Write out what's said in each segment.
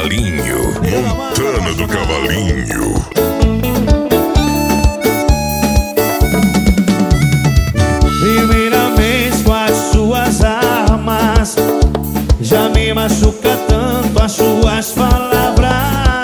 Cavalinho, Montana do Cavalinho. Primeiramente com as suas armas, já me machuca tanto as suas palavras.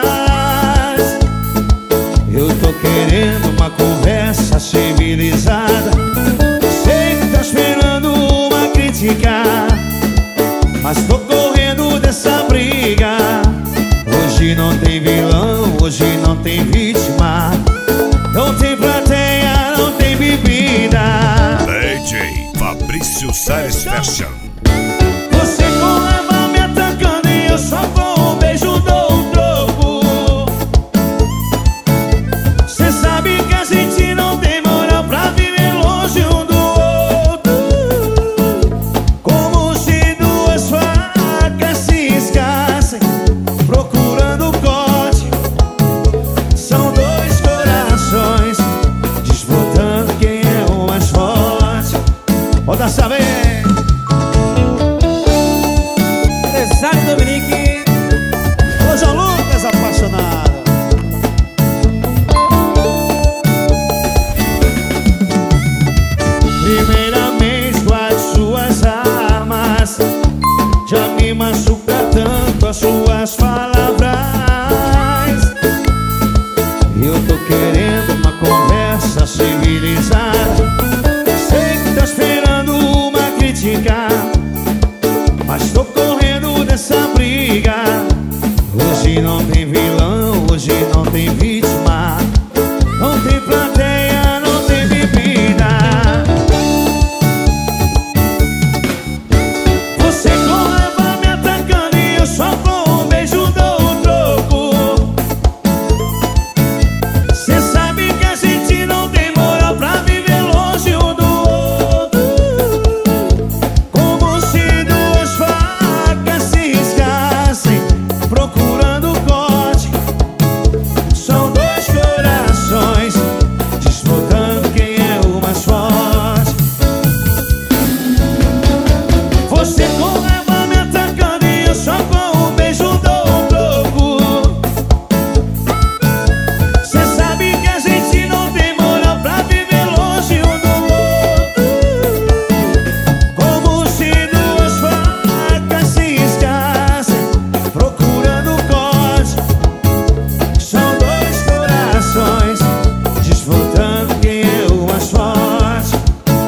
Eu tô querendo uma conversa civilizada. Sei que tá esperando uma crítica, mas tô correndo dessa briga. Hoje não tem vilão, hoje não tem vítima, não tem plateia, não tem bebida. DJ Fabrício Salles Fashion. Você com raiva me atacando e eu só com um beijo dou um troco. Cê sabe que a gente não tem moral pra viver longe um do outro. Como se duas facas se escassem procurando corte. São dois corações disputando quem é o mais forte. Pode saber. Empresário Dominique, ô João Lucas apaixonado. Primeiramente com as suas armas, já me machuca tanto as suas palavras. Eu tô querendo uma conversa civilizada. Sei que tá esperando uma crítica, mas tô correndo dessa briga. Hoje não tem vilão, hoje não tem vítima, não tem plateia, não tem bebida. Você com raiva me atacando e eu só com um beijo dou um troco. Cê sabe que a gente não tem moral pra viver longe um do outro. Como se duas facas se riscassem procurando corte. São dois corações disputando quem é o mais forte. Você com raiva me atacando e eu só com um beijo dou um troco. Cê sabe que a gente não tem moral pra viver longe um do outro. Como se duas facas se riscassem procurando corte. São dois corações disputando quem é o mais forte.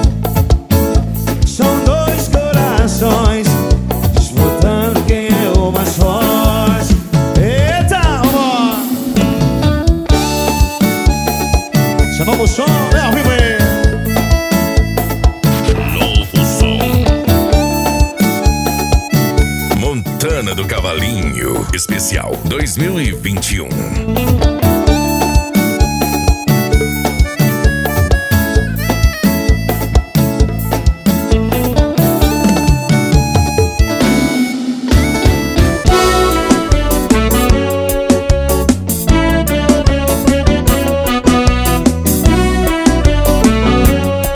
São dois corações disputando quem é o mais forte. Eita, amor! Chamamos o som, é ao vivo aí. Novo som. Montana do Cavalinho, especial 2021.